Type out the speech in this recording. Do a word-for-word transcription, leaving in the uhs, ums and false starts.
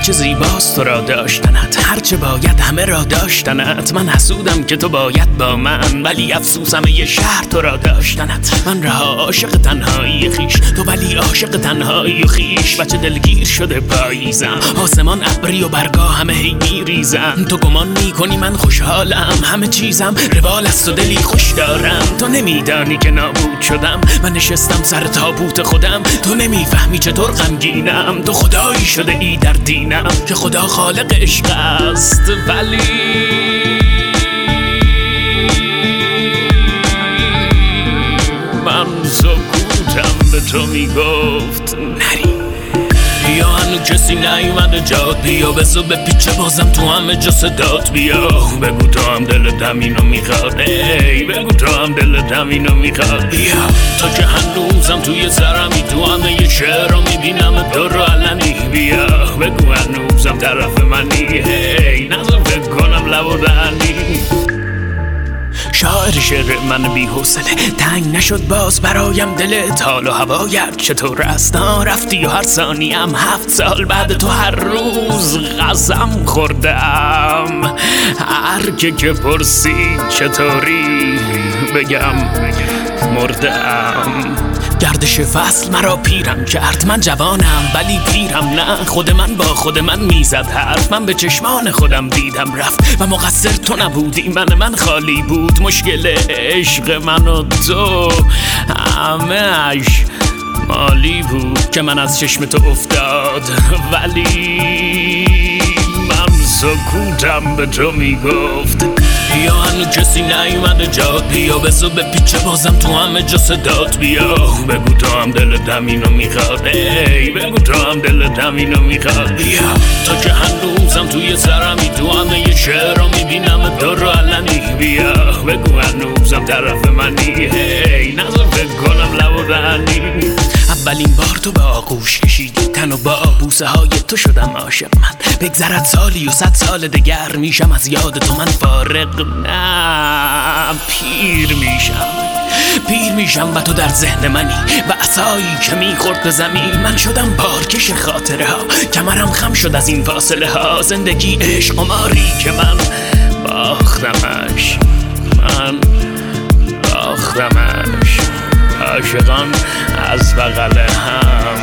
چه زیباست تو را داشتنت، هرچه باید همه را داشتنت. من حسودم که تو باید با من، ولی افسوسم یه شهر تو را داشتنت. من رها عاشق تنهایی خیش، تو ولی عاشق تنهایی و خیش. بچه دلگیر شده پاییزم، آسمان ابری و برگا همه هی میریزم. تو گمان میکنی من خوشحالم، همه چیزم روال است و دلی خوش دارم. تو نمیدانی که نابود شدم، من نشستم سر تابوت خودم. تو نمیفهمی چطور غمگینم، تو خدایی شده ای در دینم که خدا خالق عشق است. ولی من سکوتم به تو میگفت نری. بیا هنو کسی نیومده جات، بیا بزو به پیچه بازم تو همه جا صدات. بیا بگو تو هم دلت همینو میخواد، ای بگو تو هم دلت همینو میخواد. بیا تا که هنوزم توی سرمی، تو همه یه شعر رو میبینم تو رو علنی. بیا بگو هنوزم طرف منی، هی نظر فکر کنم لب و دهنی. شاعر شعر من بی حوصله، تنگ نشد باز برایم دلت. حال و هوایت چطور است؟ رفتی و هر ثانیم هفت سال بعد تو هر روز غزم خوردم. هر که که پرسید چطوری بگم مردم. گردش فصل مرا پیرم کرد، من جوانم ولی پیرم نه. خود من با خود من میزد حرف، من به چشمان خودم دیدم رفت. و مقصر تو نبودی، من من خالی بود. مشکل عشق من و تو همه‌اش مالی بود که من از چشم تو افتاد. ولی من سکوتم به تو میگفت بیا هنو کسی نیومده جات، بیا بزو به پیچه بازم تو همه جا صدات. بیا بگو تو هم دلت همینو میخواد، ای بگو تو هم دلت همینو میخواد. بیا تا که هنوزم توی سرمی، تو همه یه شعر رو میبینم تو رو علنی. بیا بگو هنوزم طرف منی، هی نظر فکر کنم لب و دهنی. اولین بار تو به آغوش کشیدی تن و با بوسه های تو شدم عاشق من. بگذرد سالی و صد سال دگر میشم از یاد تو من فارغ. نه پیر میشم، پیر میشم و تو در ذهن منی و عصایی که میخورد به زمین. من شدم بارکش خاطره ها، کمرم خم شد از این فاصله ها. زندگی عشق قماری که من باختمش، من باختمش. عاشقان از بغل هم